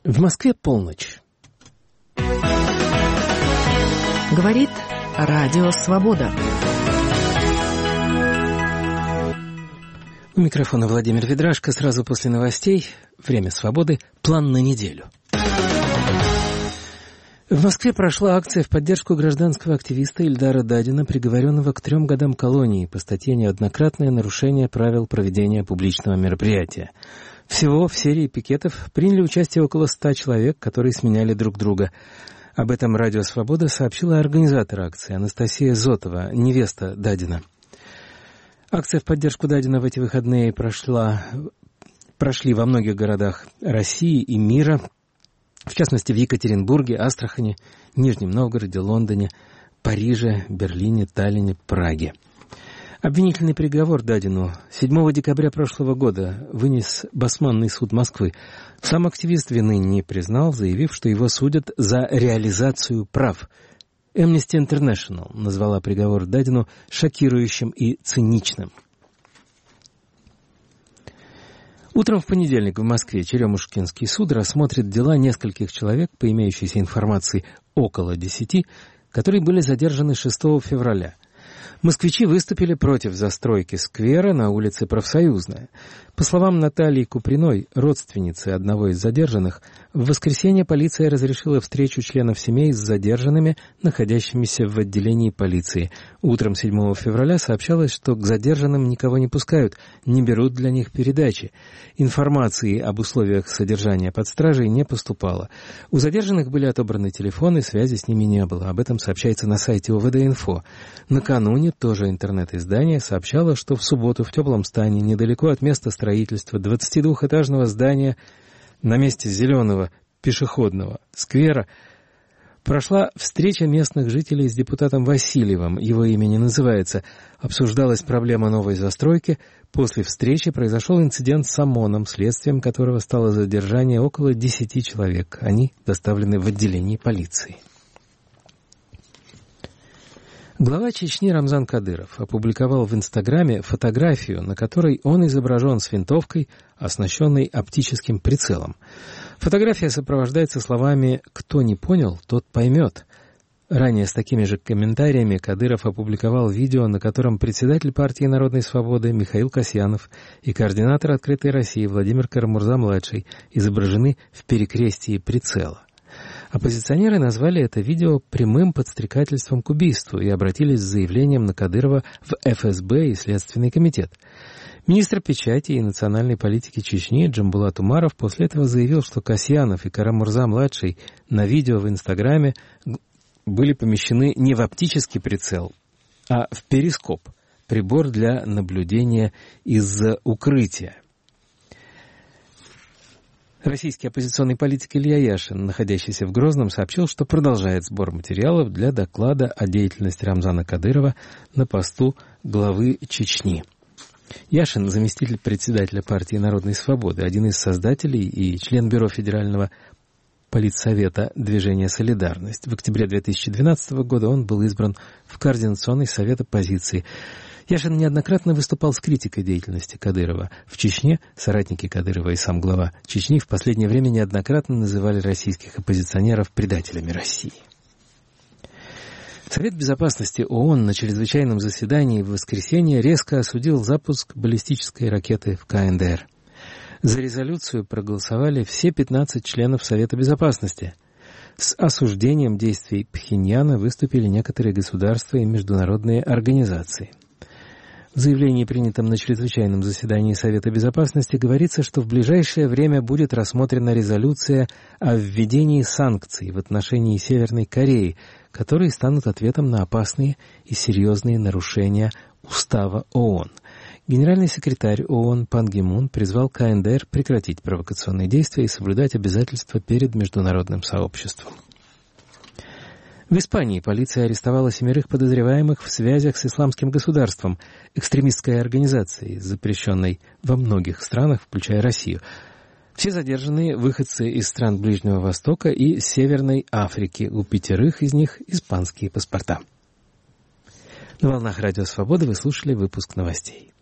В Москве полночь. Говорит Радио Свобода. У микрофона Владимир Ведрашко. Сразу после новостей «Время свободы. План на неделю». В Москве прошла акция в поддержку гражданского активиста Ильдара Дадина, приговоренного к 3 годам колонии по статье «Неоднократное нарушение правил проведения публичного мероприятия». Всего в серии пикетов приняли участие около 100 человек, которые сменяли друг друга. Об этом Радио Свобода сообщила организатор акции Анастасия Зотова, невеста Дадина. Акция в поддержку Дадина в эти выходные прошли во многих городах России и мира, в частности в Екатеринбурге, Астрахани, Нижнем Новгороде, Лондоне, Париже, Берлине, Таллине, Праге. Обвинительный приговор Дадину 7 декабря прошлого года вынес Басманный суд Москвы. Сам активист вины не признал, заявив, что его судят за реализацию прав. Amnesty International назвала приговор Дадину шокирующим и циничным. Утром в понедельник в Москве Черемушкинский суд рассмотрит дела нескольких человек, по имеющейся информации около 10, которые были задержаны 6 февраля. Москвичи выступили против застройки сквера на улице Профсоюзная. По словам Натальи Куприной, родственницы одного из задержанных, в воскресенье полиция разрешила встречу членов семей с задержанными, находящимися в отделении полиции. Утром 7 февраля сообщалось, что к задержанным никого не пускают, не берут для них передачи. Информации об условиях содержания под стражей не поступало. У задержанных были отобраны телефоны, связи с ними не было. Об этом сообщается на сайте ОВД-Инфо. Накануне тоже интернет-издание сообщало, что в субботу в Теплом Стане, недалеко от места строительства 22-этажного здания на месте зеленого пешеходного сквера, прошла встреча местных жителей с депутатом Васильевым, его имя не называется. Обсуждалась проблема новой застройки. После встречи произошел инцидент с ОМОНом, следствием которого стало задержание около 10 человек. Они доставлены в отделение полиции. Глава Чечни Рамзан Кадыров опубликовал в Инстаграме фотографию, на которой он изображен с винтовкой, оснащенной оптическим прицелом. Фотография сопровождается словами «Кто не понял, тот поймет». Ранее с такими же комментариями Кадыров опубликовал видео, на котором председатель партии Народной Свободы Михаил Касьянов и координатор «Открытой России» Владимир Карамурза-младший изображены в перекрестии прицела. Оппозиционеры назвали это видео прямым подстрекательством к убийству и обратились с заявлением на Кадырова в ФСБ и Следственный комитет. Министр печати и национальной политики Чечни Джамбулат Умаров после этого заявил, что Касьянов и Карамурза-младший на видео в Инстаграме были помещены не в оптический прицел, а в перископ, прибор для наблюдения из укрытия. Российский оппозиционный политик Илья Яшин, находящийся в Грозном, сообщил, что продолжает сбор материалов для доклада о деятельности Рамзана Кадырова на посту главы Чечни. Яшин, заместитель председателя партии Народной Свободы, один из создателей и член бюро Федерального политсовета движения «Солидарность». В октябре 2012 года он был избран в Координационный совет оппозиции. Яшин неоднократно выступал с критикой деятельности Кадырова. В Чечне соратники Кадырова и сам глава Чечни в последнее время неоднократно называли российских оппозиционеров предателями России. Совет Безопасности ООН на чрезвычайном заседании в воскресенье резко осудил запуск баллистической ракеты в КНДР. За резолюцию проголосовали все 15 членов Совета Безопасности. С осуждением действий Пхеньяна выступили некоторые государства и международные организации. В заявлении, принятом на чрезвычайном заседании Совета Безопасности, говорится, что в ближайшее время будет рассмотрена резолюция о введении санкций в отношении Северной Кореи, которые станут ответом на опасные и серьезные нарушения Устава ООН. Генеральный секретарь ООН Пан Ги Мун призвал КНДР прекратить провокационные действия и соблюдать обязательства перед международным сообществом. В Испании полиция арестовала 7 подозреваемых в связях с Исламским государством, экстремистской организацией, запрещенной во многих странах, включая Россию. Все задержанные выходцы из стран Ближнего Востока и Северной Африки. У 5 из них испанские паспорта. На волнах Радио Свобода вы слушали выпуск новостей.